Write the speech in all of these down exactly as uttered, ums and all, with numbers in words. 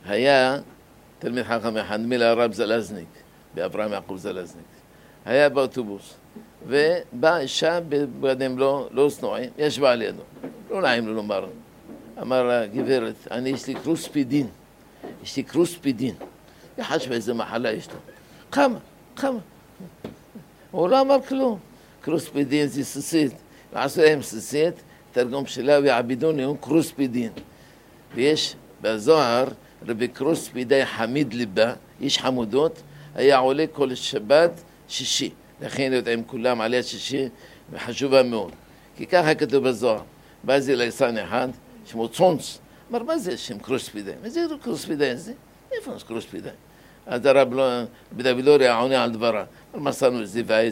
היה תלמיד חכם אחד, נדמה לי הרב זלזניק, באברהם יעקב זלזניק. היה באוטובוס, ובאה אישה בבגדים לא, לא צנועים, ישבה על ידו. לא נעים לו לומר. אמר לה, גברת, אני יש לי קרוספידין. יש לי קרוספידין. יחשב איזה מחלה יש לו. כמה? כמה? הוא לא אמר כלום. קרוספידין זה ססית. ועשו להם ססית, תרגום שלה ועבידון הוא קרוספידין. ויש בזוהר רבי קרוספידי חמיד ליבה, איש חמודות, היה עולה כל שבת שישי. לכן יודעים כולם עליית שישי, וחשובה מאוד. כי ככה כתוב בזוהר. בא זה ליסן אחד, שמו צונץ. אמר, מה זה שם קרוספידי? מה זה קרוספידי? זה? איפה זה קרוספידי? אז הרב בדבילורי העונה על דברה. מסרנו זיוואי,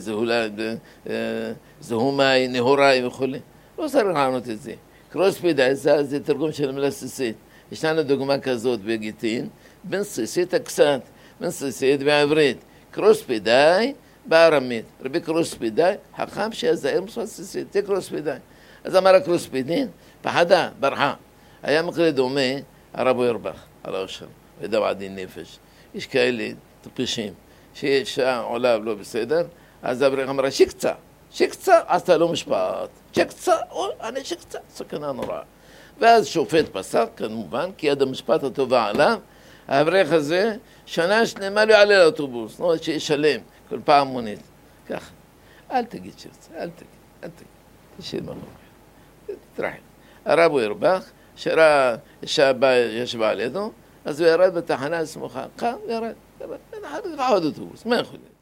זהומי, נהוראי וכו'. לא צריך לענות את זה. קרוספידי זה תרגום של המילה סיסית. יש לנו דוגמה כזאת בגיטין, בין סיסית הקצת, בין סיסית בעברית. קרוספידי בארמית. רבי קרוספידי, חכם שיזהר מסורת סיסית, זה קרוספידי. אז אמר הקרוספידין, פחדה, ברחה. היה מקרה דומה, הרב אוירבך, על האושר, ודאו עדין נפש. יש כאלה טפישים, שאישה עולה לא בסדר, אז אברך אמרה, שקצה, שקצה, עשתה לו משפט. שקצה, או, אני שקצה, סכנה נוראה. ואז שופט פסק, כמובן, כי עד המשפט הטובה עליו, האברך הזה, שנה שלמה לא יעלה לאוטובוס, לא שישלם, כל פעם מונית. ככה, אל תגיד שקצה, אל תגיד, אל תגיד. תשאיר מקום. תתרחם. הרב אוירבך, שראה אישה ישבה על ידו, אז הוא ירד בתחנה הסמוכה, קם וירד, ירד, עוד אוטובוס, מה יכול להיות?